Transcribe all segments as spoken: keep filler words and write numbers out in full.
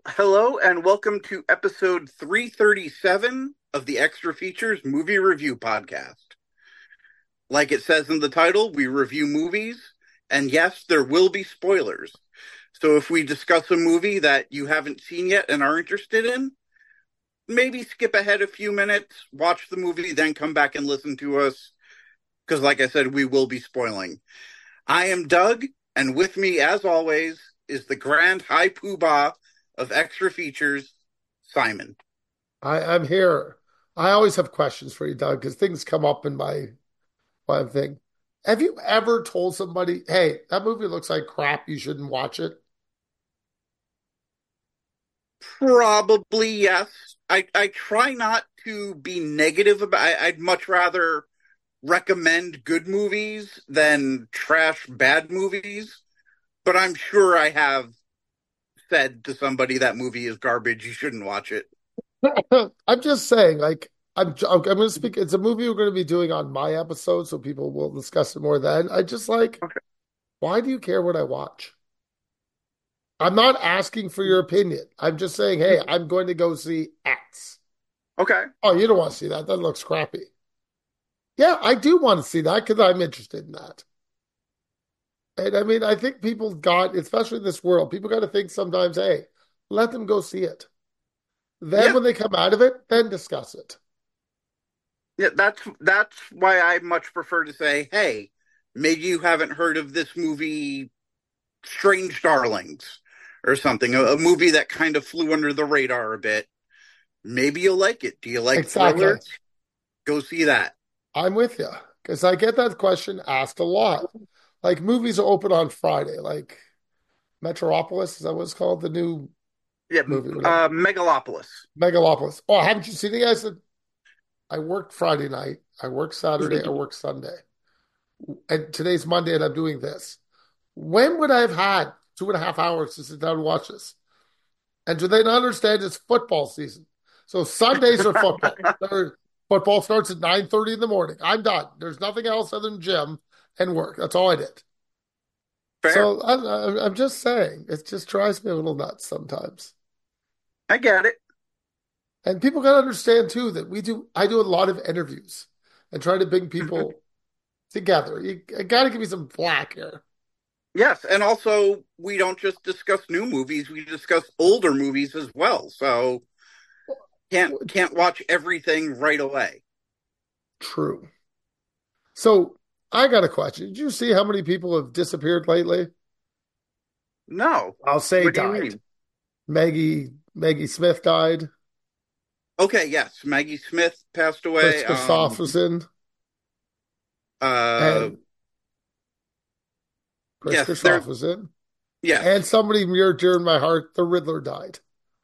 Hello and welcome to episode three thirty-seven of the Extra Features Movie Review Podcast. Like it says in the title, we review movies, and yes, there will be spoilers. So if we discuss a movie that you haven't seen yet and are interested in, maybe skip ahead a few minutes, watch the movie, then come back and listen to us, because like I said, we will be spoiling. I am Doug, and with me, as always, is the grand high poobah of Extra Features, Simon. I, I'm here. I always have questions for you, Doug, because things come up in my my thing. Have you ever told somebody, "Hey, that movie looks like crap. You shouldn't watch it"? Probably yes. I I try not to be negative about. I, I'd much rather recommend good movies than trash bad movies. But I'm sure I have said to somebody that movie is garbage. You shouldn't watch it. I'm just saying, like, I'm I'm going to speak. It's a movie we're going to be doing on my episode, so people will discuss it more then. I just like, Okay. why do you care what I watch? I'm not asking for your opinion. I'm just saying, hey, I'm going to go see X. Okay. Oh, you don't want to see that? That looks crappy. Yeah, I do want to see that because I'm interested in that. And I mean, I think people got, especially in this world, people got to think sometimes, hey, let them go see it. Then Yeah. when they come out of it, then discuss it. Yeah. That's that's why I much prefer to say, hey, maybe you haven't heard of this movie, Strange Darlings, or something. A, a movie that kind of flew under the radar a bit. Maybe you'll like it. Do you like Exactly. thrillers? Go see that. I'm with you because I get that question asked a lot. Like movies are open on Friday, like Metropolis, is that what it's called? The new Yeah, movie, whatever. uh, Megalopolis. Megalopolis. Oh, haven't you seen it? I said, I worked Friday night, I worked Saturday, I worked Sunday. And today's Monday and I'm doing this. When would I have had two and a half hours to sit down and watch this? And do they not understand it's football season? So Sundays are football. They're- football starts at nine thirty in the morning. I'm done. There's nothing else other than gym and work. That's all I did. Fair. So I, I'm just saying, it just drives me a little nuts sometimes. I get it. And people got to understand too that we do, I do a lot of interviews and try to bring Mhm. people together. You, you got to give me some flack here. Yes, and also we don't just discuss new movies, we discuss older movies as well. So can't can't watch everything right away. True. So I got a question. Did you see how many people have disappeared lately? No. I'll say What do you died. mean? Maggie Maggie Smith died. Okay, yes. Maggie Smith passed Chris away. Um Christopherson uh and Chris yes, there Christopherson and yes. somebody near dear in my heart, the Riddler died.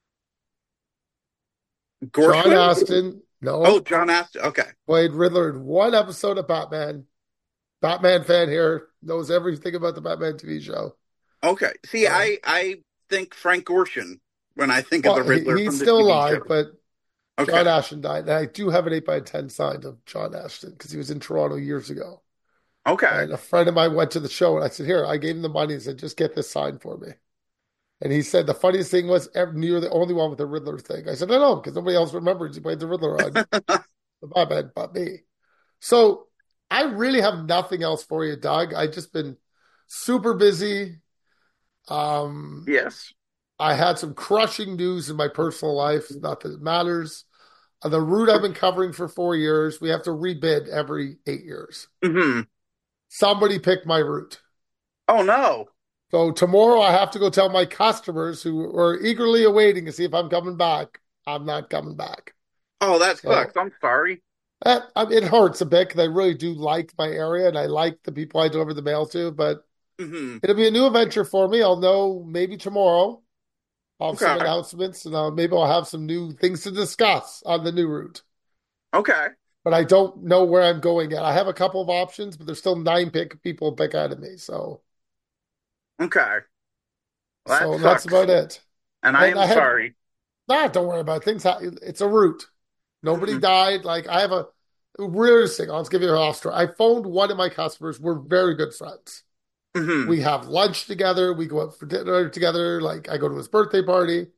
John Gorfman? Aston, Oh, no, John Astin. Okay. played Riddler in one episode of Batman. Batman fan here knows everything about the Batman T V show. Okay. See, So, I I think Frank Gorshin when I think of well, the he, Riddler he's from the still T V alive, show. but John Okay. Ashton died. And I do have an eight by ten signed of John Ashton because he was in Toronto years ago. Okay. And a friend of mine went to the show and I said, here, I gave him the money and said, just get this signed for me. And he said the funniest thing was ever, you're the only one with the Riddler thing. I said, I know, because nobody else remembers he played the Riddler on the Batman but me. So I really have nothing else for you, Doug. I've just been super busy. Um, Yes. I had some crushing news in my personal life, not that it matters. Uh, The route I've been covering for four years, we have to rebid every eight years. Hmm. Somebody picked my route. Oh no. So tomorrow I have to go tell my customers who are eagerly awaiting to see if I'm coming back. I'm not coming back. Oh, that sucks. So I'm sorry. that, I mean, it hurts a bit because I really do like my area and I like the people I deliver the mail to, but Hmm. it'll be a new adventure for me. I'll know maybe tomorrow. I'll have some Okay. announcements and uh, maybe I'll have some new things to discuss on the new route. Okay. But I don't know where I'm going yet. I have a couple of options, but there's still nine pick people pick out of me. So, Okay. Well, that so that's sucks. about it. And I And am I had, sorry. nah, don't worry about it. Things. Ha- it's a route. Nobody Hmm. died. Like I have a weirdest thing. I'll just give you a off story. I phoned one of my customers. We're very good friends. Hmm. We have lunch together. We go out for dinner together. Like I go to his birthday party.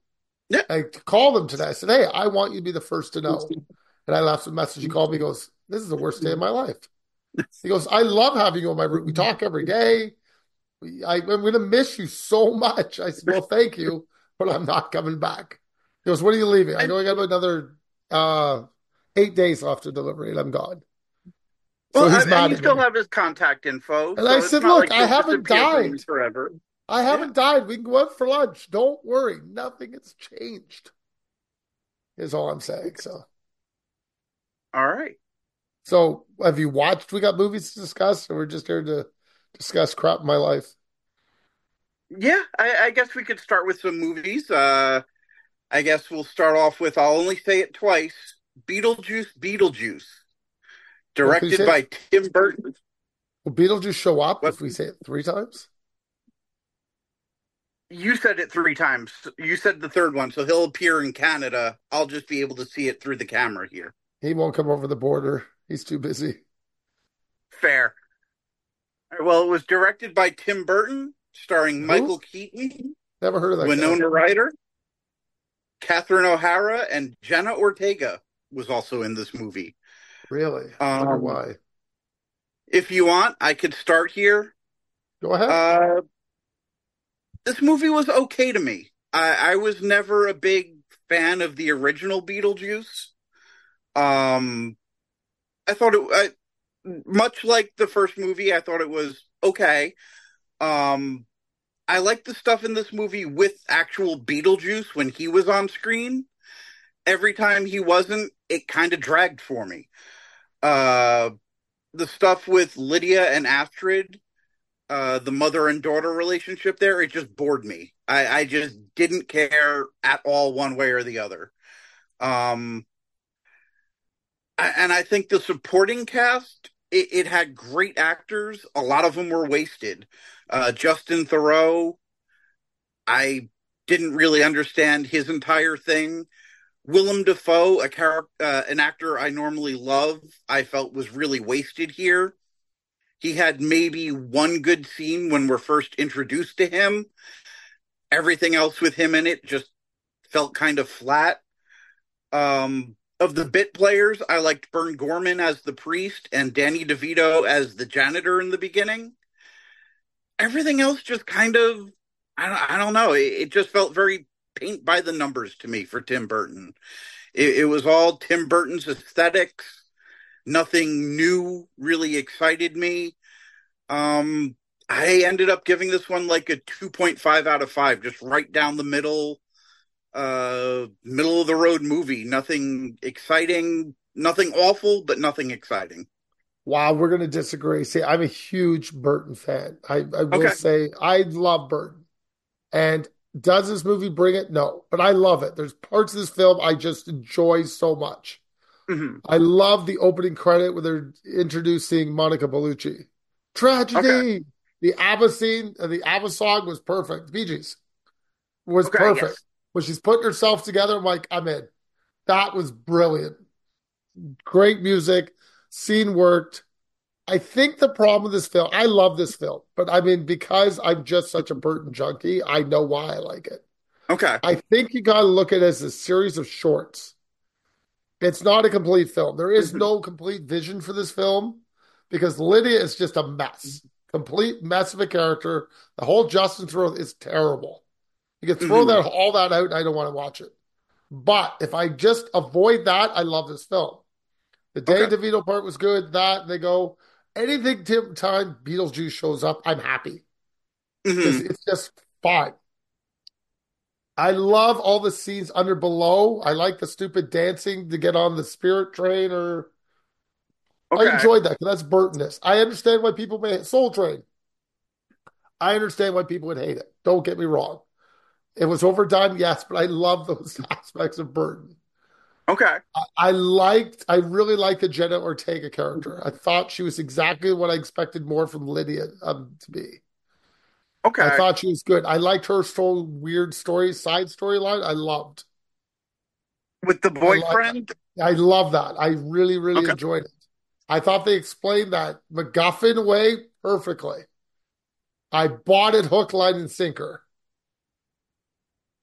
Yeah. I called him today. I said, hey, I want you to be the first to know. And I left him a message. He called me. He goes, this is the worst day of my life. He goes, I love having you on my route. We talk every day. We, I, I'm going to miss you so much. I said, well, thank you, but I'm not coming back. He goes, when are you leaving? I And, go, I got another uh, eight days after delivery and I'm gone. well, So he's I, and mad you at still me. have his contact info, And I so it's said, not look, like I he'll haven't disappear from you died. forever. I Yeah. haven't died. We can go out for lunch. Don't worry. Nothing has changed, is all I'm saying. So, All right. so have you watched? We got movies to discuss, or we're just here to discuss crap in my life. Yeah, I, I guess we could start with some movies. Uh, I guess we'll start off with, I'll only say it twice, Beetlejuice, Beetlejuice, Well, can you directed say it? by Tim Burton. Will Beetlejuice show up What? if we say it three times? You said it three times. You said the third one, so he'll appear in Canada. I'll just be able to see it through the camera here. He won't come over the border. He's too busy. Fair. Well, it was directed by Tim Burton, starring Who? Michael Keaton, Never heard of that guy. Winona Ryder, Catherine O'Hara, and Jenna Ortega was also in this movie. Really? Wonder Um, why. if you want, I could start here. Go ahead. Uh, this movie was okay to me. I, I was never a big fan of the original Beetlejuice. Um, I thought it, I, much like the first movie, I thought it was okay. Um, I liked the stuff in this movie with actual Beetlejuice when he was on screen. Every time he wasn't, it kind of dragged for me. Uh, the stuff with Lydia and Astrid, uh, the mother and daughter relationship there, it just bored me. I, I just didn't care at all one way or the other. Um, and I think the supporting cast, it, it had great actors. A lot of them were wasted. Uh, Justin Theroux, I didn't really understand his entire thing. Willem Dafoe, a character, uh, an actor I normally love, I felt was really wasted here. He had maybe one good scene when we're first introduced to him. Everything else with him in it just felt kind of flat. Um, of the bit players, I liked Bern Gorman as the priest and Danny DeVito as the janitor in the beginning. Everything else just kind of, I don't, I don't know. It, it just felt very paint by the numbers to me for Tim Burton. It, it was all Tim Burton's aesthetics. Nothing new really excited me. Um, I ended up giving this one like a two point five out of five, just right down the middle, uh, middle of the road movie. Nothing exciting, nothing awful, but nothing exciting. Wow, we're going to disagree. See, I'm a huge Burton fan. I, I will Okay. say I love Burton. And does this movie bring it? No, but I love it. There's parts of this film I just enjoy so much. Hmm. I love the opening credit where they're introducing Monica Bellucci. Okay. Tragedy. The ABBA scene, uh, the ABBA song was perfect. Bee Gees was Okay. perfect. Yes. When she's putting herself together, I'm like, I'm in. That was brilliant. Great music. Scene worked. I think the problem with this film, I love this film, but I mean, because I'm just such a Burton junkie, I know why I like it. Okay. I think you got to look at it as a series of shorts. It's not a complete film. There is Hmm. no complete vision for this film because Lydia is just a mess, complete mess of a character. The whole Justin Theroux is terrible. You can throw Hmm. that all that out, and I don't want to watch it. But if I just avoid that, I love this film. The Danny Okay. DeVito part was good. That and they go anything Tim time Beetlejuice shows up, I'm happy because Hmm. it's just fun. I love all the scenes under below. I like the stupid dancing to get on the spirit train, or I Okay. enjoyed that because that's Burtonness. I understand why people may Soul Train. I understand why people would hate it. Don't get me wrong. It was overdone, yes, but I love those aspects of Burton. Okay. I, I liked, I really liked the Jenna Ortega character. I thought she was exactly what I expected more from Lydia um, to be. I Okay. thought she was good. I liked her whole weird story, side storyline. I loved. With the I like. boyfriend. I love that. I really, really Okay. enjoyed it. I thought they explained that MacGuffin away perfectly. I bought it hook, line, and sinker.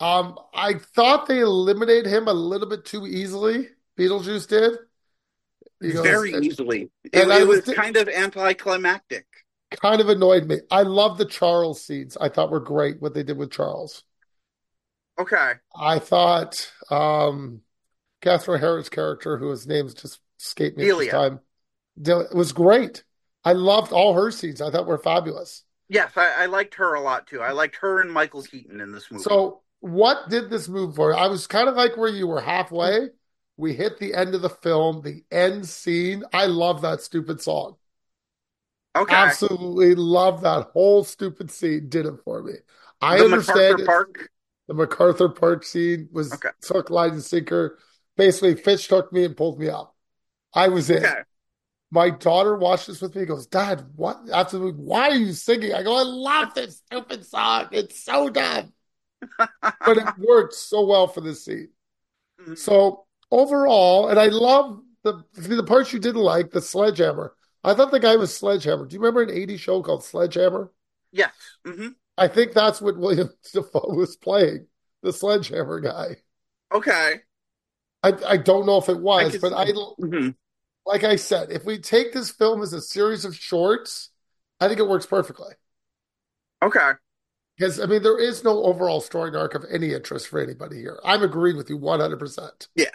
Um, I thought they eliminated him a little bit too easily. Beetlejuice did. He goes, Very easily. It, and I it was was kind of anticlimactic. kind of annoyed me. I love the Charles scenes. I thought were great what they did with Charles. Okay. I thought um Catherine O'Hara's character, whose name's just escaped me at this Delia. time, did- was great. I loved all her scenes. I thought were fabulous. Yes, I, I liked her a lot too. I liked her and Michael Keaton in this movie. So, what did this move for? I was kind of like where you were halfway. We hit the end of the film, the end scene. I love that stupid song. Okay. Absolutely love that whole stupid scene. Did it for me. I The MacArthur understand it's Park. the MacArthur Park scene was Okay. hook, line, and sinker. Basically, Fitch took me and pulled me up. I was in. Okay. My daughter watched this with me. Goes, Dad, what? Absolutely, why are you singing? I go, I love this stupid song. It's so dumb, but it worked so well for this scene. So overall, and I love the the parts you didn't like, the sledgehammer. I thought the guy was Sledgehammer. Do you remember an eighties show called Sledgehammer? Yes. Hmm. I think that's what William Dafoe was playing, the Sledgehammer guy. Okay. I I don't know if it I was, could but see. I Hmm. like I said, if we take this film as a series of shorts, I think it works perfectly. Okay. Because I mean, there is no overall story arc of any interest for anybody here. I'm agreeing with you one hundred percent. Yeah.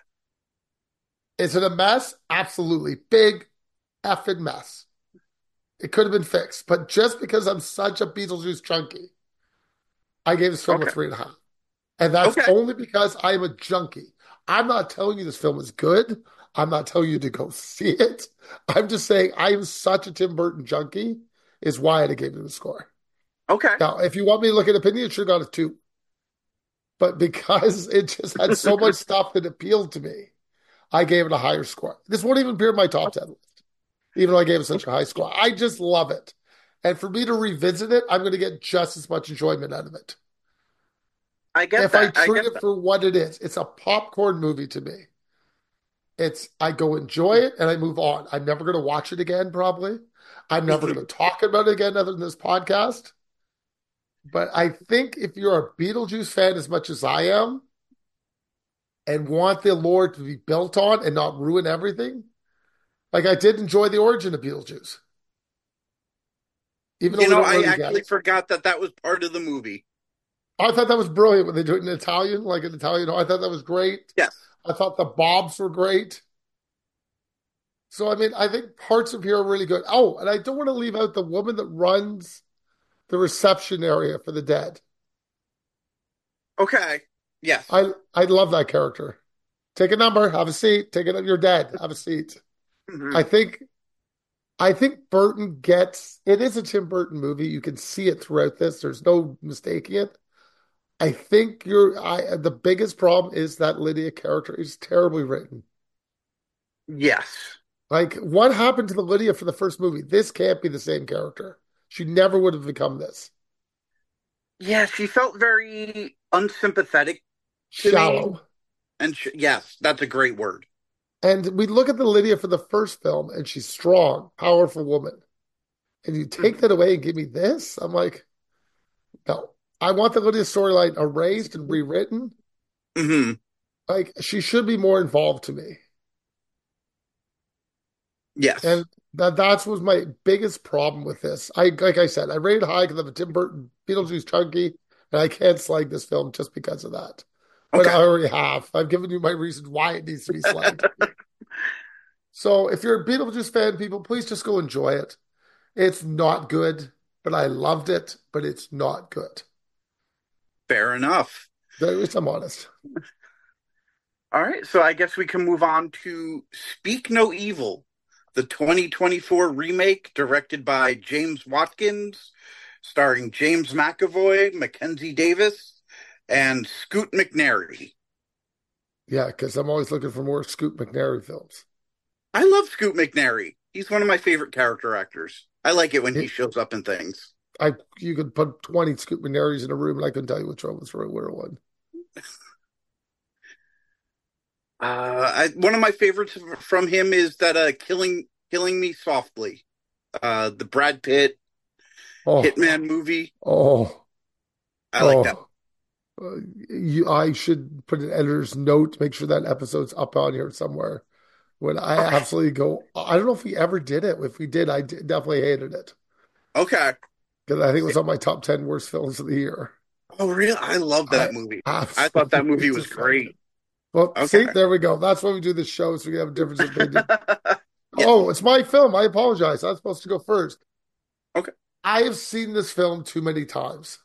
Is it a mess? Absolutely. Big effing mess. It could have been fixed, but just because I'm such a Beetlejuice junkie, I gave this film a Okay. three and a half. And that's Okay. only because I'm a junkie. I'm not telling you this film is good. I'm not telling you to go see it. I'm just saying I'm such a Tim Burton junkie is why I gave it a score. Okay. Now, if you want me to look at opinion, it should have got a two. But because it just had so much stuff that appealed to me, I gave it a higher score. This won't even appear in my top ten list, even though I gave it such a high score. I just love it. And for me to revisit it, I'm going to get just as much enjoyment out of it. I get If I that. I treat get it that. for what it is, it's a popcorn movie to me. It's I go enjoy it and I move on. I'm never going to watch it again, probably. I'm never Mhm. going to talk about it again other than this podcast. But I think if you're a Beetlejuice fan as much as I am and want the lore to be built on and not ruin everything, like I did enjoy the origin of Beetlejuice, even though You we know, don't I really get actually it. forgot that that was part of the movie. I thought that was brilliant when they do it in Italian, like an Italian. I thought that was great. Yes. I thought the Bobs were great. So, I mean, I think parts of here are really good. Oh, and I don't want to leave out the woman that runs the reception area for the dead. Okay. Yes. I I love that character. Take a number, have a seat. Take it. You're dead. Have a seat. Hmm. I think I think Burton gets it is a Tim Burton movie. You can see it throughout this. There's no mistaking it. I think you're I the biggest problem is that Lydia character is terribly written. Yes. Like, what happened to the Lydia for the first movie? This can't be the same character. She never would have become this. Yeah, she felt very unsympathetic to me. Shallow. And sh yes, that's a great word. And we look at the Lydia for the first film, and she's strong, powerful woman. And you take that away and give me this? I'm like, no. I want the Lydia storyline erased and rewritten. Hmm. Like, she should be more involved to me. Yes. And that that's was my biggest problem with this. I like I said, I rated high because I'm a Tim Burton Beetlejuice chunky, and I can't slag this film just because of that. But I Okay. already have. I've given you my reasons why it needs to be slagged. So if you're a Beetlejuice fan, people, please just go enjoy it. It's not good, but I loved it, but it's not good. Fair enough. At least I'm honest. All right, so I guess we can move on to Speak No Evil, the twenty twenty-four remake directed by James Watkins, starring James McAvoy, Mackenzie Davis, and Scoot McNairy. Yeah, because I'm always looking for more Scoot McNairy films. I love Scoot McNairy. He's one of my favorite character actors. I like it when he It, shows up in things. I you could put twenty Scoot McNairys in a room, and I couldn't tell you which one was the real one. Uh, I, one of my favorites from him is that uh, "Killing Killing Me Softly," uh, the Brad Pitt Oh, Hitman movie. oh, I like that. oh. Uh, you, I should put an editor's note to make sure that episode's up on here somewhere. When I Okay. absolutely go, I don't know if we ever did it. If we did, I d- definitely hated it Okay. because I think it was on my top ten worst films of the year. Oh, really? I love I that movie. I thought that absolutely movie was detested it. great. Well, Okay. see, there we go. That's why we do this show, so we have a difference of opinion. Yes. Oh, it's my film. I apologize. I was supposed to go first. Okay. I have seen this film too many times.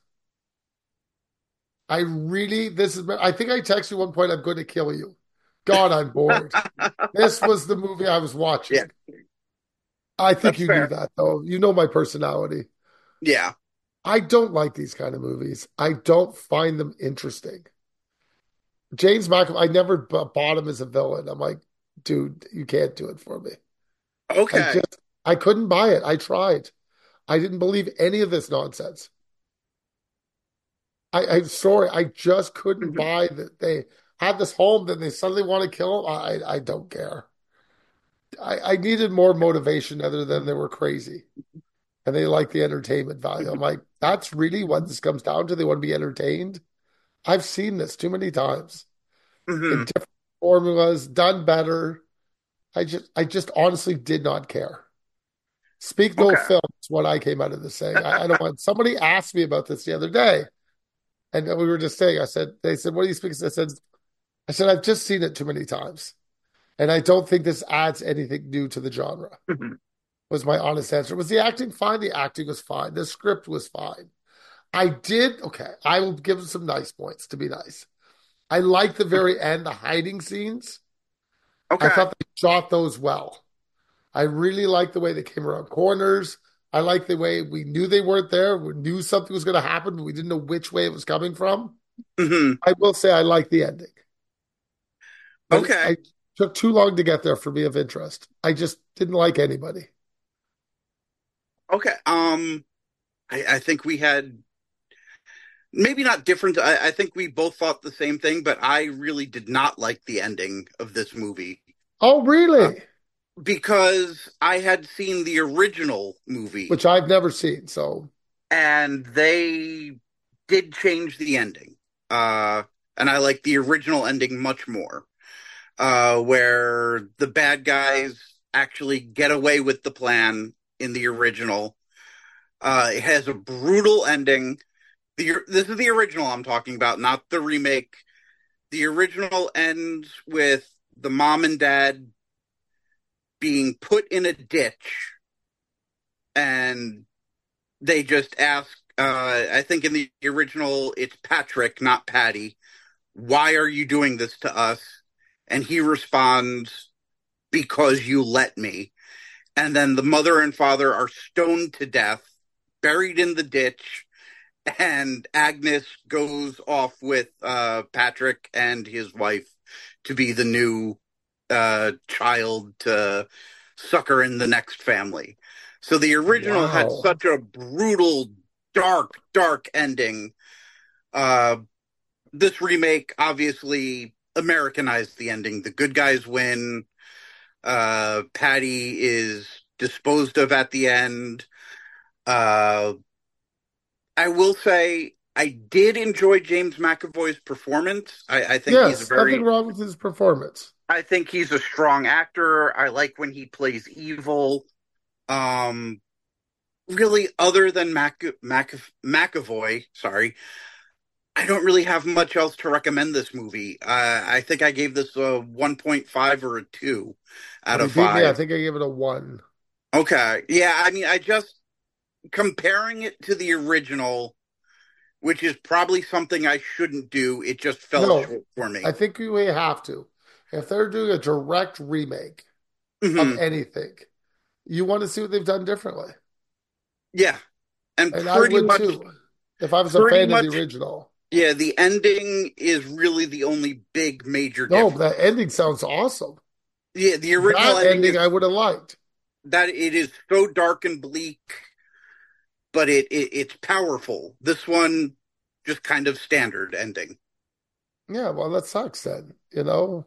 I really, this is, I think I texted you one point, I'm going to kill you. God, I'm bored. This was the movie I was Yeah, watching. I think that's you knew fair. that, though. You know my personality. Yeah. I don't like these kind of movies. I don't find them interesting. James McAvoy, I never b- bought him as a villain. I'm like, dude, you can't do it for me. I Okay. just, I couldn't buy it. I tried. I didn't believe any of this nonsense. I, I'm sorry, I just couldn't Mhm. buy that they had this home, then they suddenly want to kill him. I, I don't care. I, I needed more motivation other than they were crazy and they like the entertainment value. I'm like, that's really what this comes down to. They want to be entertained. I've seen this too many times in Mhm. different formulas, done better. I just, I just honestly did not care. Speak no Okay. film is what I came out of this saying. I, I don't want. Somebody asked me about this the other day, and we were just saying. I said, they said, "What do you speak?" I said, I said, I've just seen it too many times, and I don't think this adds anything new to the genre. Mhm. Was my honest answer. Was the acting fine? The acting was fine. The script was fine. I did okay. I will give them some nice points to be nice. I like the very end, the hiding scenes. I Okay. thought they shot those well. I really liked the way they came around corners. I like the way we knew they weren't there. We knew something was going to happen, but we didn't know which way it was coming from. Mhm. I will say I like the ending, but it, Okay. I took too long to get there for me of interest. I just didn't like anybody. Okay. Um, I, I think we had maybe not different. I, I think we both thought the same thing, but I really did not like the ending of this movie Oh, uh, really? because I had seen the original movie Which I've never seen. So, and they did change the ending. Uh, and I like the original ending much more, uh, where the bad guys actually get away with the plan in the original. Uh, it has a brutal ending. The This is the original I'm talking about, not the remake. The original ends with the mom and dad being put in a ditch, and they just ask. Uh, I think in the original it's Patrick, not Patty. Why are you doing this to us? And he responds, because you let me. And then the mother and father are stoned to death, buried in the ditch, and Agnes goes off with uh, Patrick and his wife to be the new uh, child to succor in the next family. So the original had wow. such a brutal, dark, dark ending. Uh, this remake obviously Americanized the ending. The good guys win. Uh, Patty is disposed of at the end. Uh, I will say I did enjoy James McAvoy's performance. I, I think he's a Yes, nothing very, wrong with his performance. I think he's a strong actor. I like when he plays evil. Um, really, other than Mac, Mac, McAvoy, sorry, I don't really have much else to recommend this movie. Uh, I think I gave this a one point five or a two out Well, he of beat me. I five. think I gave it a one. Okay. Yeah, I mean, I just comparing it to the original, which is probably something I shouldn't do. It just fell No, short for I me. think we have to. If they're doing a direct remake of Hmm. anything, you want to see what they've done differently. Yeah, and And I pretty would much, too, if I was a pretty fan of the much, original. yeah. The ending is really the only big major No, but difference. that ending sounds awesome. Yeah, the original That ending ending is I would have liked. that it is so dark and bleak, but it, it it's powerful. This one just kind of standard ending. Yeah, well, that sucks then, you know?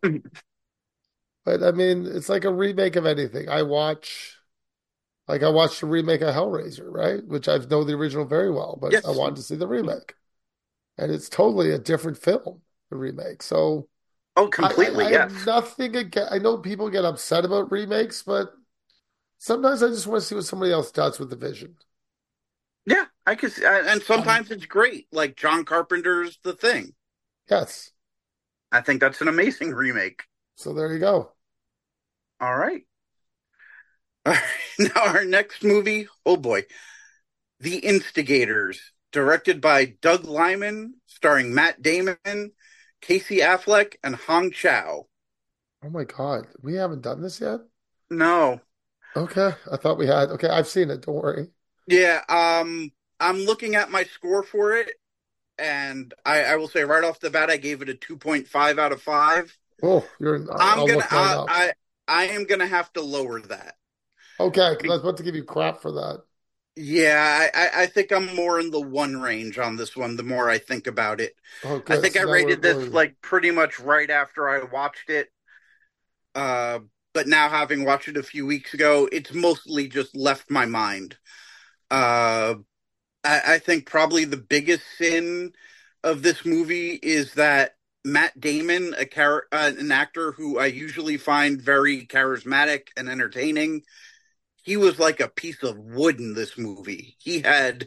But I mean, it's like a remake of anything. I watch, like, I watched a remake of Hellraiser, right? Which I know the original very well, but I Yes. wanted to see the remake. and it's totally a different film, the remake. So Oh, I, I, completely, I have yes. nothing against. I know people get upset about remakes, but sometimes I just want to see what somebody else does with the vision. Yeah, I could see, and Um, sometimes it's great, like John Carpenter's The Thing. yes. I think that's an amazing remake. So there you go. All right. All right. Now our next movie, oh boy, The Instigators, directed by Doug Liman, starring Matt Damon, Casey Affleck, and Hong Chow. Oh my God, we haven't done this yet. No. Okay, I thought we had. Okay, I've seen it. Don't worry. Yeah, um, I'm looking at my score for it, and I, I will say right off the bat, I gave it a two point five out of five. Oh, you're. I'm I'll gonna, look mine I, up. I, I am gonna have to lower that. Okay, because I was about to give you crap for that. Yeah, I, I think I'm more in the one range on this one the more I think about it. Oh, I good. think I So now we're rated this we're. like pretty much right after I watched it. Uh, but now having watched it a few weeks ago, it's mostly just left my mind. Uh, I, I think probably the biggest sin of this movie is that Matt Damon, a char- uh, an actor who I usually find very charismatic and entertaining, he was like a piece of wood in this movie. He had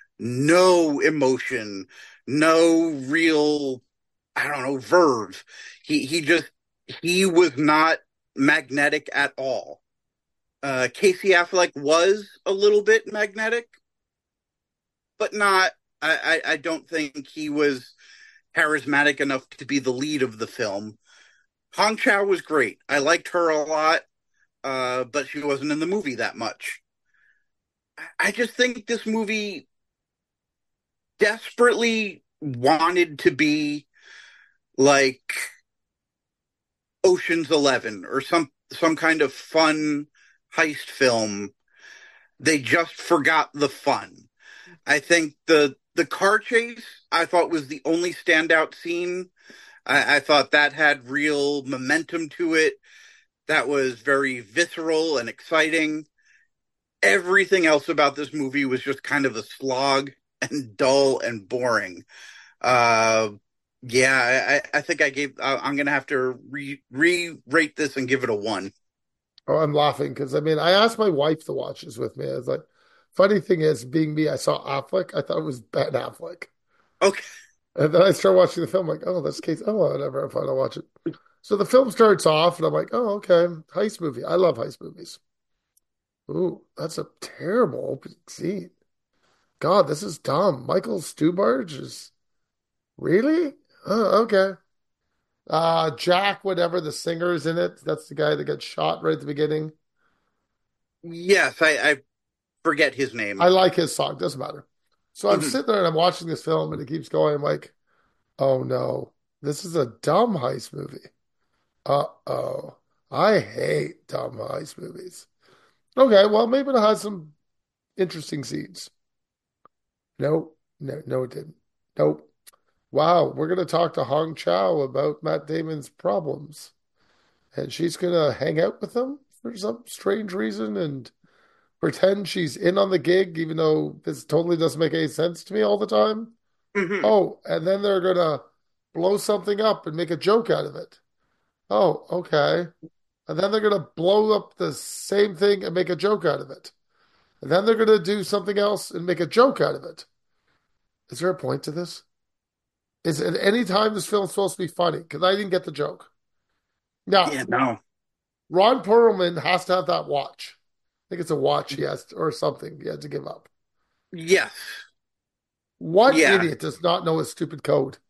no emotion, no real, I don't know, verve. He he just he was not magnetic at all. Uh, Casey Affleck was a little bit magnetic, but not. I, I, I don't think he was charismatic enough to be the lead of the film. Hong Chow was great. I liked her a lot, uh, but she wasn't in the movie that much. I just think this movie desperately wanted to be like Ocean's Eleven or some some kind of fun heist film. They just forgot the fun. I think the the car chase I thought was the only standout scene. I, I thought that had real momentum to it. That was very visceral and exciting. Everything else about this movie was just kind of a slog and dull and boring. Uh, yeah, I, I think I gave. I, I'm gonna have to re re rate this and give it a one. Oh, I'm laughing because I mean I asked my wife to watch this with me. I was like, funny thing is, being me, I saw Affleck. I thought it was Ben Affleck, Okay. and then I started watching the film. Like, oh, that's Case. Oh, whatever. I'm fine. I'll watch it. So the film starts off, and I'm like, oh, okay, heist movie. I love heist movies. Ooh, that's a terrible opening scene. God, this is dumb. Michael Stuhlbarg is really? Oh, okay. Uh, Jack, whatever the singer is in it. That's the guy that got shot right at the beginning. Yes, I, I forget his I name. like his song. Doesn't matter. So I'm Mhm. sitting there and I'm watching this film, and it keeps going. I'm like, oh no, this is a dumb heist movie. Uh-oh. I hate dumb heist movies. Okay, well, maybe it has some interesting scenes. No, no, no, it didn't. Nope. Wow, we're going to talk to Hong Chow about Matt Damon's problems. And she's going to hang out with him for some strange reason and pretend she's in on the gig, even though this totally doesn't make any sense to me all the time. Mhm. Oh, and then they're going to blow something up and make a joke out of it. Oh, okay. And then they're going to blow up the same thing and make a joke out of it. And then they're going to do something else and make a joke out of it. Is there a point to this? Is at any time this film's supposed to be funny? Because I didn't get the joke. Now, Yeah, no. Ron Perlman has to have that watch. I think it's a watch he has to, or something he had to give up. Yes. What Yeah. idiot does not know his stupid code?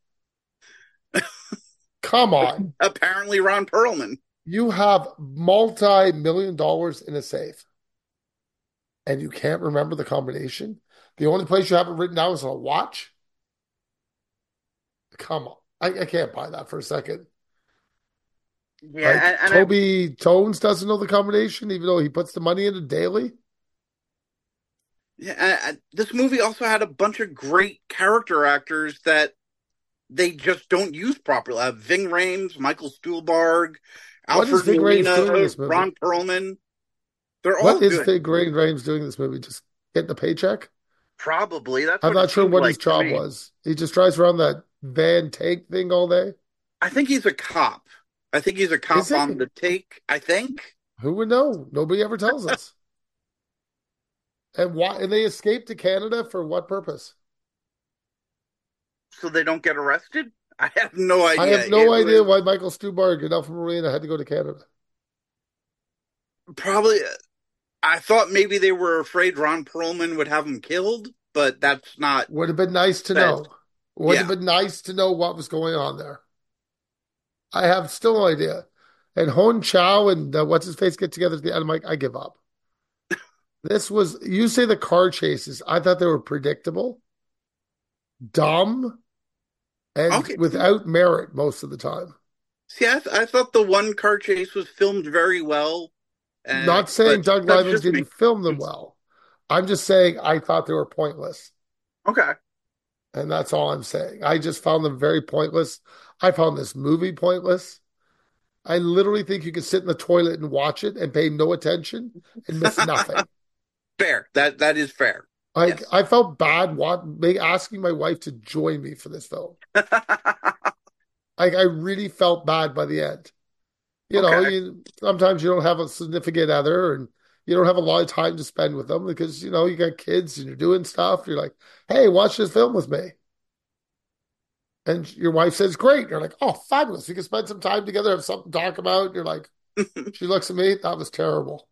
Come on. Apparently, Ron Perlman. You have multi-million dollars in a safe and you can't remember the combination? The only place you have it written down is on a watch? Come on. I, I can't buy that for a second. Yeah, Like and, and I Toby Tones doesn't know the combination, even though he puts the money in it daily. yeah, I, I- this movie also had a bunch of great character actors that they just don't use properly. Uh, Ving Rhames, Michael Stuhlbarg, What is Alfred Ving Rhames doing in Molina, this movie? Ron Perlman. They're What all is good. Ving Rhames doing in this movie? Just getting a paycheck? Probably. That's I'm what it not sure seemed what his like to job me. was. He just drives around that van tank thing all day. I think he's a cop. I think he's a Is cop he? on the take. I think. Who would know? Nobody ever tells us. And why? And they escaped to Canada for what purpose? So they don't get arrested? I have no I idea. have no It idea was why Michael Stuhlbarg and Alfred Molina had to go to Canada. probably, I thought maybe they were afraid Ron Perlman would have him killed, but that's not Would have been nice to said. know. Would have Yeah. been nice to know what was going on there. I have still no idea. And Hon Chow and uh, what's his face get together at the end. I'm like, I give up. This was, you say the car chases. I thought they were predictable, dumb, and Okay. without merit most of the time. See, I, th- I thought the one car chase was filmed very well, uh, Not saying but Doug that's Liman just me. didn't film them well. I'm just saying I thought they were pointless. Okay. And that's all I'm saying. I just found them very pointless. I found this movie pointless. I literally think you could sit in the toilet and watch it and pay no attention and miss nothing. Fair. That that is fair. Like Yes. I felt bad what, asking my wife to join me for this film. Like I really felt bad by the end. You know, Okay. you sometimes you don't have a significant other and you don't have a lot of time to spend with them because you know you got kids and you're doing stuff. You're like, hey, watch this film with me. And your wife says, great. You're like, oh, fabulous. We can spend some time together, have something to talk about. You're like, she looks at me, that was terrible.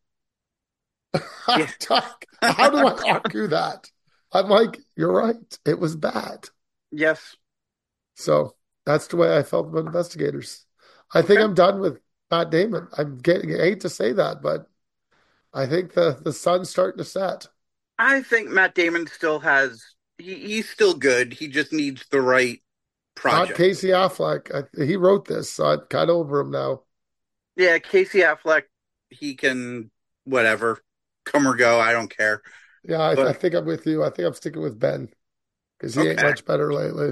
Yeah. How do I argue that? I'm like, you're right. It was bad. Yes. So that's the way I felt about investigators. I think Okay. I'm done with Matt Damon. I'm getting, I hate to say that, but I think the, the sun's starting to set. I think Matt Damon still has he, he's still good. He just needs the right Not project. Casey Affleck. I, he wrote this, so I'm kind of over him now. Yeah, Casey Affleck, he can whatever, come or go, I don't care. Yeah, I, I But think I'm with you. I think I'm sticking with Ben because he ain't okay. much better lately.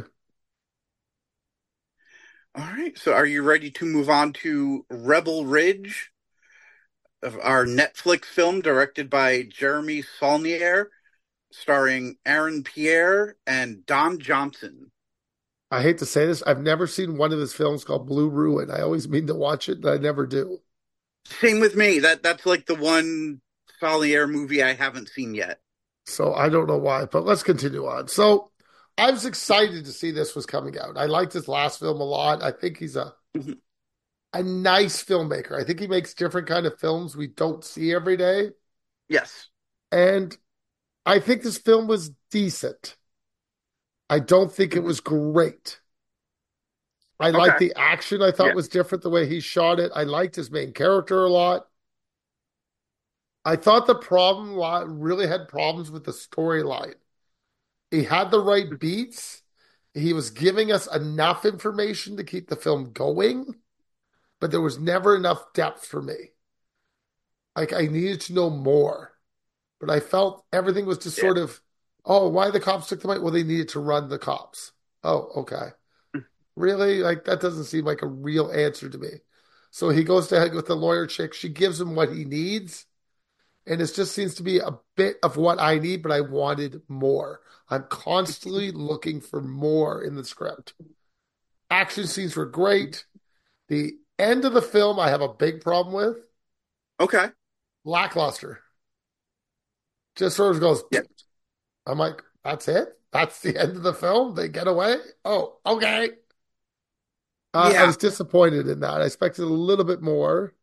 All right. So are you ready to move on to Rebel Ridge, of our Netflix film directed by Jeremy Saulnier, starring Aaron Pierre and Don Johnson? I hate to say this. I've never seen one of his films called Blue Ruin. I always mean to watch it, but I never do. Same with me. That that's like the one Saulnier movie I haven't seen yet. So I don't know why, but let's continue on. So I was excited to see this was coming out. I liked his last film a lot. I think he's a Mhm. a nice filmmaker. I think he makes different kind of films we don't see every day. Yes. And I think this film was decent. I don't think it Mhm. was great. I liked Okay. the action, I thought Yeah. was different the way he shot it. I liked his main character a lot. I thought the problem wa- really had problems with the storyline. He had the right beats. He was giving us enough information to keep the film going, but there was never enough depth for me. Like I needed to know more, but I felt everything was just Yeah. sort of, oh, why the cops took the money? Well, they needed to run the cops. Oh, okay. Really? Like that doesn't seem like a real answer to me. So he goes to head with the lawyer chick. She gives him what he needs. And it just seems to be a bit of what I need, but I wanted more. I'm constantly looking for more in the script. Action scenes were great. The end of the film, I have a big problem with. Okay. Lackluster. Just sort of goes, Yeah. I'm like, that's it? That's the end of the film? They get away? Oh, okay. Uh, I Yeah. was disappointed in that. I expected a little bit more.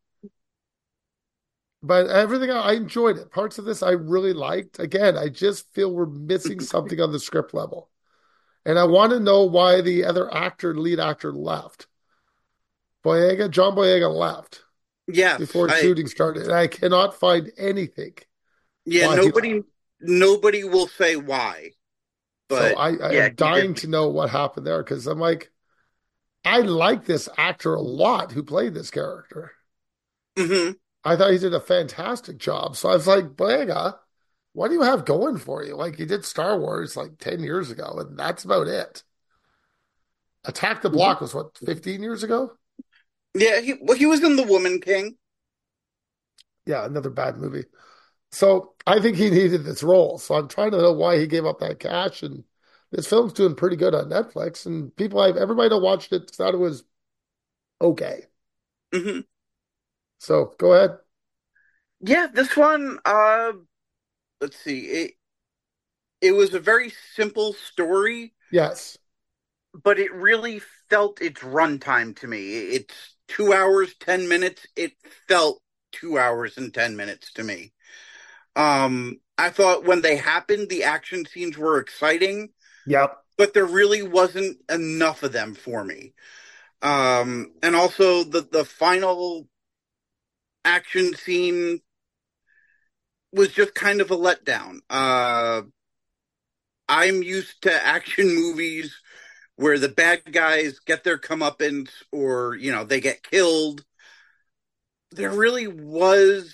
But everything, I enjoyed it. Parts of this I really liked. Again, I just feel we're missing something on the script level. And I want to know why the other actor, lead actor, left. Boyega, John Boyega left Yes. before I shooting started. And I cannot find anything yeah, why he left. nobody nobody will say why. So But I, I yeah, am he did dying to know what happened there because I'm like, I like this actor a lot who played this character. leave. Hmm. I thought he did a fantastic job. So I was like, Boyega, what do you have going for you? Like, you did Star Wars like ten years ago, and that's about it. Attack the Block was what, fifteen years ago? Yeah, he well he was in The Woman King. Yeah, another bad movie. So I think he needed this role. So I'm trying to know why he gave up that cash. And this film's doing pretty good on Netflix. And people, I've everybody that watched it thought it was okay. Hmm. So go ahead. Yeah, this one, uh, let's see. It it was a very simple story, Yes. but it really felt its runtime to me. It's two hours, ten minutes. It felt two hours and ten minutes to me. Um, I thought when they happened, the action scenes were exciting, Yep. but there really wasn't enough of them for me. Um, and also the the final action scene was just kind of a letdown. Uh, I'm used to action movies where the bad guys get their comeuppance or, you know, they get killed. There really was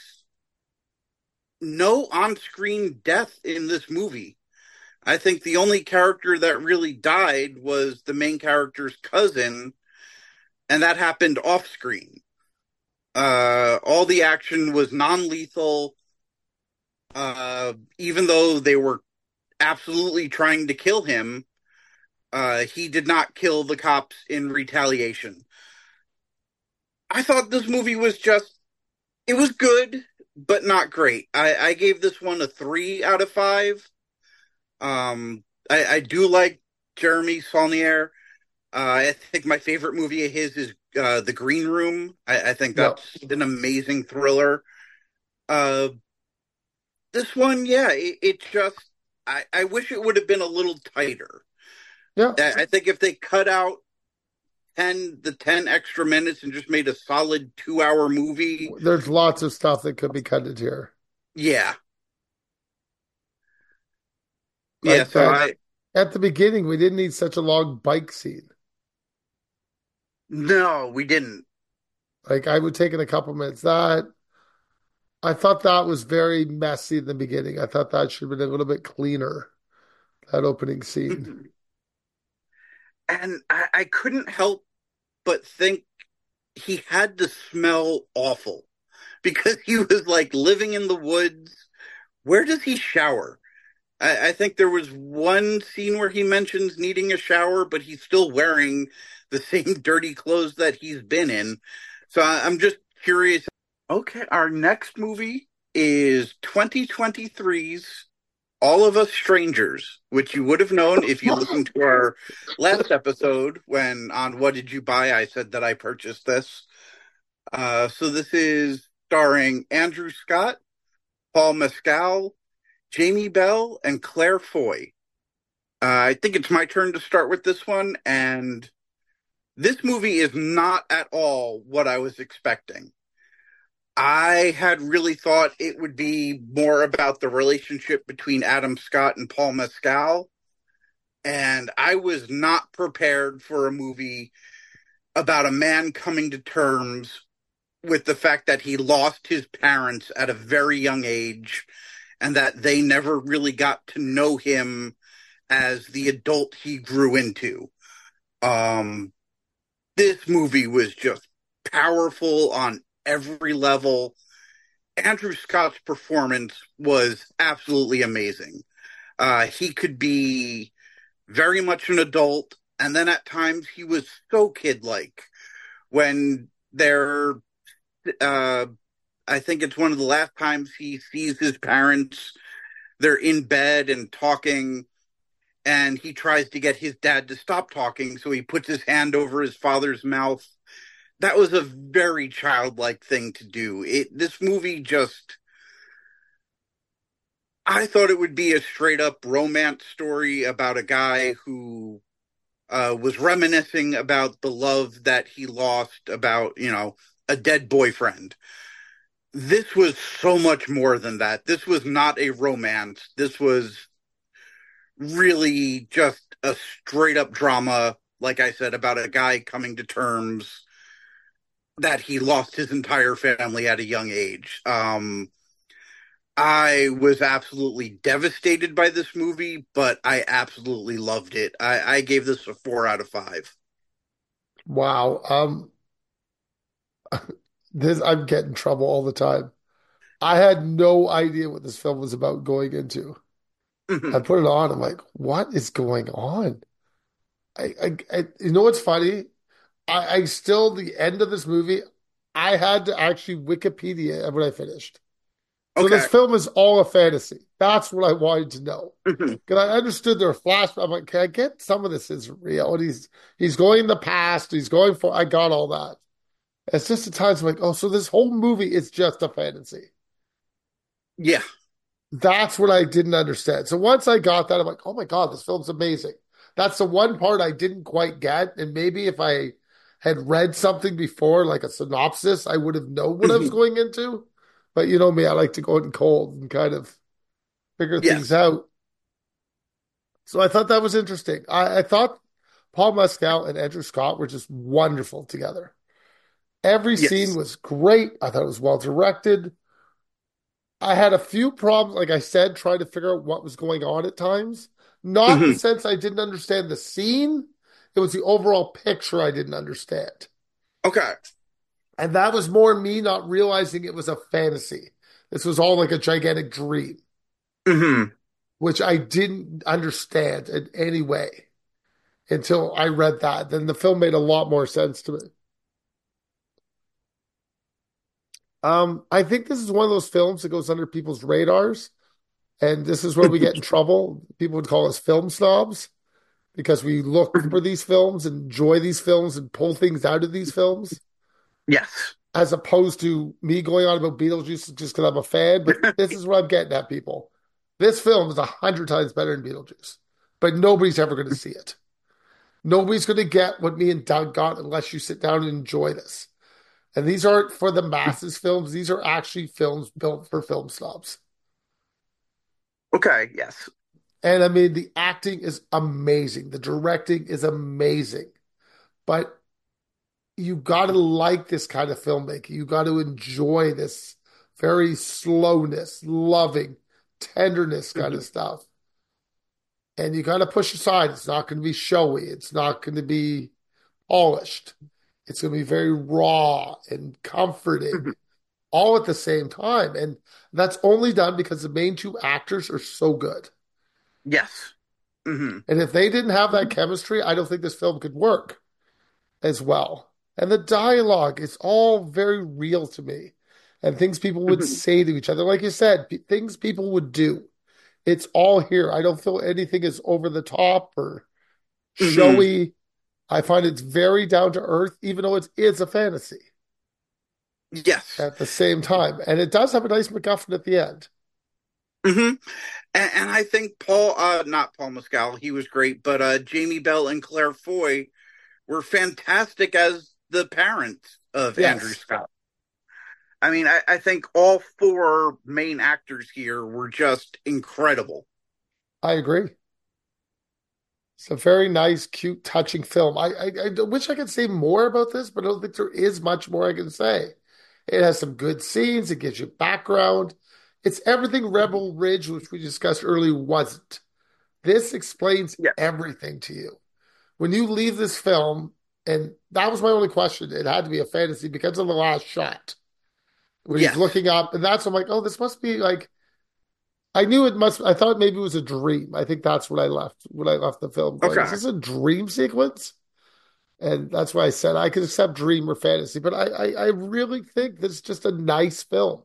no on screen death in this movie. I think the only character that really died was the main character's cousin, and that happened off screen. Uh, all the action was non lethal, uh, even though they were absolutely trying to kill him. Uh, he did not kill the cops in retaliation. I thought this movie was just, it was good, but not great. I, I gave this one a three out of five. Um, I, I do like Jeremy Saulnier. Uh, I think my favorite movie of his is uh, The Green Room. I, I think Yep. that's an amazing thriller. Uh, this one, yeah, it, it just, I, I wish it would have been a little tighter. Yeah. I, I think if they cut out ten the ten extra minutes and just made a solid two hour movie, There's lots of stuff that could be cut into here. yeah, yeah. Like So that I at the beginning, we didn't need such a long bike scene. no, we didn't. Like I would take in a couple minutes. That I thought that was very messy in the beginning. I thought that should have been a little bit cleaner, that opening scene. And I, I couldn't help but think he had to smell awful because he was like living in the woods. Where does he shower? I, I think there was one scene where he mentions needing a shower, but he's still wearing the same dirty clothes that he's been in. So I, I'm just curious. Okay, our next movie is twenty twenty-three's All of Us Strangers, which you would have known if you listened to our last episode when on What Did You Buy? I said that I purchased this. Uh, so this is starring Andrew Scott, Paul Mescal, Jamie Bell, and Claire Foy. Uh, I think it's my turn to start with this one, and this movie is not at all what I was expecting. I had really thought it would be more about the relationship between Adam Scott and Paul Mescal, and I was not prepared for a movie about a man coming to terms with the fact that he lost his parents at a very young age and that they never really got to know him as the adult he grew into. Um, this movie was just powerful on every level. Andrew Scott's performance was absolutely amazing. Uh, he could be very much an adult, and then at times he was so kid-like. When they're, uh, I think it's one of the last times he sees his parents. They're in bed and talking, and he tries to get his dad to stop talking, so he puts his hand over his father's mouth. That was a very childlike thing to do. It this movie just I thought it would be a straight up romance story about a guy who uh, was reminiscing about the love that he lost, about, you know, a dead boyfriend. This was so much more than that. This was not a romance. This was really just a straight up drama, like I said, about a guy coming to terms that he lost his entire family at a young age. Um, I was absolutely devastated by this movie, but I absolutely loved it. I, I gave this a four out of five. Wow. Um, this I'm getting in trouble all the time. I had no idea what this film was about going into. I Mhm. put it on. I'm like, what is going on? I, I, I you know what's funny? I, I still the end of this movie, I had to actually Wikipedia when I finished. So this Okay. film is all a fantasy. That's what I wanted to know. Mhm. Because I understood there are flashbacks. I'm like, can I get some of this is real? And he's he's going in the past. He's going for. I got all that. It's just at times I'm like, oh, so this whole movie is just a fantasy. Yeah. That's what I didn't understand. So once I got that, I'm like, oh my God, this film's amazing. That's the one part I didn't quite get. And maybe if I had read something before, like a synopsis, I would have known what I was Mhm. going into. But you know me, I like to go in cold and kind of figure things Yes. out. So I thought that was interesting. I, I thought Paul Mescal and Andrew Scott were just wonderful together. Every scene Yes. was great. I thought it was well directed. I had a few problems, like I said, trying to figure out what was going on at times. Not in the Mhm. sense I didn't understand the scene, it was the overall picture I didn't understand. Okay. And that was more me not realizing it was a fantasy. This was all like a gigantic dream, Mhm. which I didn't understand in any way until I read that. Then the film made a lot more sense to me. Um, I think this is one of those films that goes under people's radars, and this is where we get in trouble. People would call us film snobs because we look for these films and enjoy these films and pull things out of these films, Yes. as opposed to me going on about Beetlejuice just because I'm a fan. But this is what I'm getting at, people. This film is a hundred times better than Beetlejuice, but nobody's ever going to see it. Nobody's going to get what me and Doug got unless you sit down and enjoy this. And these aren't for the masses films. These are actually films built for film snobs. Okay. Yes. And I mean, the acting is amazing. The directing is amazing. But you got to like this kind of filmmaking. You got to enjoy this very slowness, loving, tenderness kind of Mhm. stuff. And you got to push aside. It's not going to be showy. It's not going to be polished. It's going to be very raw and comforting Mhm. all at the same time. And that's only done because the main two actors are so good. Yes. Mhm. And if they didn't have that chemistry, I don't think this film could work as well. And the dialogue is all very real to me. And things people would Mhm. say to each other. Like you said, p- things people would do. It's all here. I don't feel anything is over the top or Mhm. showy. I find it's very down to earth, even though it is a fantasy Yes. at the same time. And it does have a nice MacGuffin at the end. Mhm. And, and I think Paul, uh, not Paul Mescal, he was great, but uh, Jamie Bell and Claire Foy were fantastic as the parents of Andrew Yes, Scott. I mean, I, I think all four main actors here were just incredible. I agree. It's a very nice, cute, touching film. I, I, I wish I could say more about this, but I don't think there is much more I can say. It has some good scenes. It gives you background. It's everything Rebel Ridge, which we discussed earlier, wasn't. This explains Yeah. everything to you. When you leave this film, and that was my only question, it had to be a fantasy because of the last shot. When he's Yes. looking up, and that's I'm like, oh, this must be like I knew it must. I thought maybe it was a dream. I think that's what I left when I left the film. Going, is Okay. this a dream sequence? And that's why I said I could accept dream or fantasy, but I, I, I really think this is just a nice film.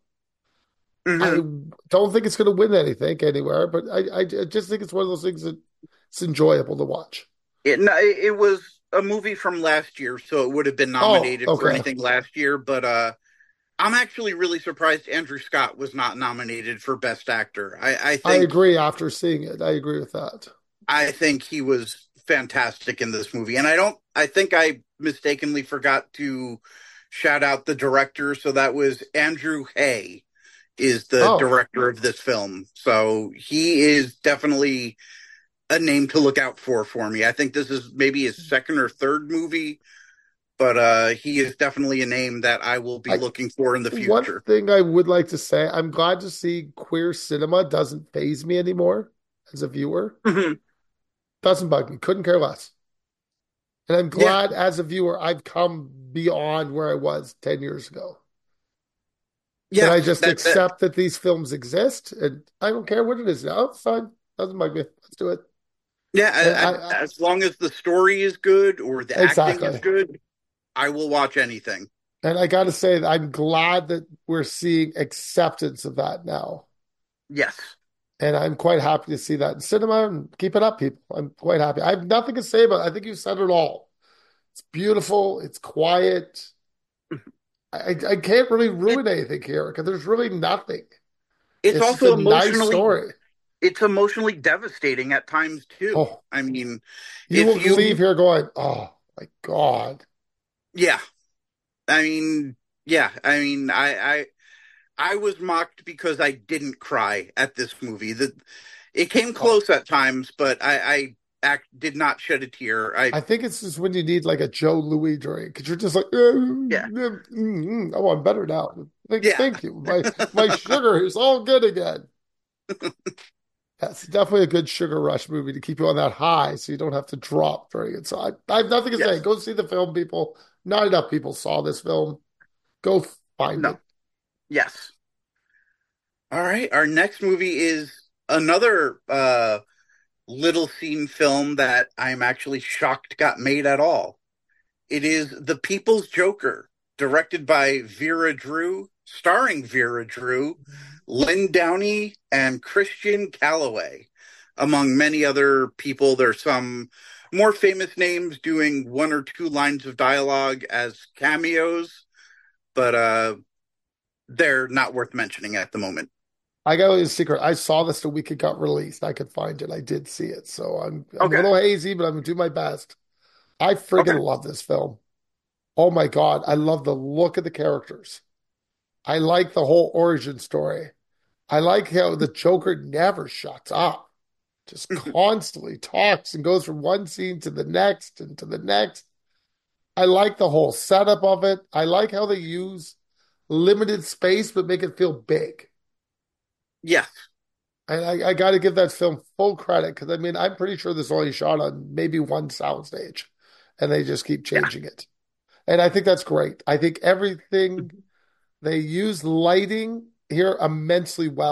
I Hmm. don't think it's going to win anything anywhere, but I, I, I just think it's one of those things that it's enjoyable to watch. It, no, it it was a movie from last year, so it would have been Oh, nominated for okay. anything last year. But uh, I'm actually really surprised Andrew Scott was not nominated for Best Actor. I, I I think agree after seeing it. I agree with that. I think he was fantastic in this movie, and I don't. I think I mistakenly forgot to shout out the director. So that was Andrew Hay, is the Oh, director of this film. So he is definitely a name to look out for for me. I think this is maybe his second or third movie, but uh, he is definitely a name that I will be I looking for in the one future. thing I would like to say, I'm glad to see queer cinema doesn't faze me anymore as a viewer. Mhm. Doesn't bug me. Couldn't care less. And I'm Yeah, glad as a viewer I've come beyond where I was ten years ago. And Yes, I just that that accept that these films exist, and I don't care what it is now. It's fine. Doesn't bug me. Let's do it. And yeah. I, I, I as long as the story is good or the acting is exactly. good, I will watch anything. And I got to say that I'm glad that we're seeing acceptance of that now. Yes. And I'm quite happy to see that in cinema and keep it up, people. I'm quite happy. I have nothing to say about it. I think you said it all. It's beautiful. It's quiet. I, I can't really It ruin anything here because there's really nothing. it's It's just a also nice emotionally story. it's emotionally devastating at times too. Oh, I mean, you if will you leave here going, oh my God. yeah, I mean, yeah, I mean, I I I was mocked because I didn't cry at this movie. That it came Oh, close at times, but I I act did not shed a tear. I I think it's just when you need like a Joe Louis drink because you're just like, "Mm, yeah. mm, mm." Oh, I'm better now. Thank, Yeah. thank you. My my sugar is all good again. That's definitely a good sugar rush movie to keep you on that high so you don't have to drop during it. So I, I have nothing to say. Yes. Go see the film, people. Not enough people saw this film. Go find No. it. Yes. All right. Our next movie is another uh little scene film that I'm actually shocked got made at all. It is The People's Joker, directed by Vera Drew, starring Vera Drew, Lynn Downey, and Christian Calloway, among many other people. There's some more famous names doing one or two lines of dialogue as cameos, but uh, they're not worth mentioning at the moment. I got a secret. I saw this the week it got released. I could find it. I did see it. So I'm I'm a Okay. little hazy, but I'm gonna do my best. I Okay. friggin' love this film. Oh my God. I love the look of the characters. I like the whole origin story. I like how the Joker never shuts up, just constantly talks and goes from one scene to the next and to the next. I like the whole setup of it. I like how they use limited space but make it feel big. Yes. And I, I got to give that film full credit because I mean, I'm pretty sure this only shot on maybe one soundstage and they just keep Yeah. changing it. And I think that's great. I think everything they use lighting here immensely well.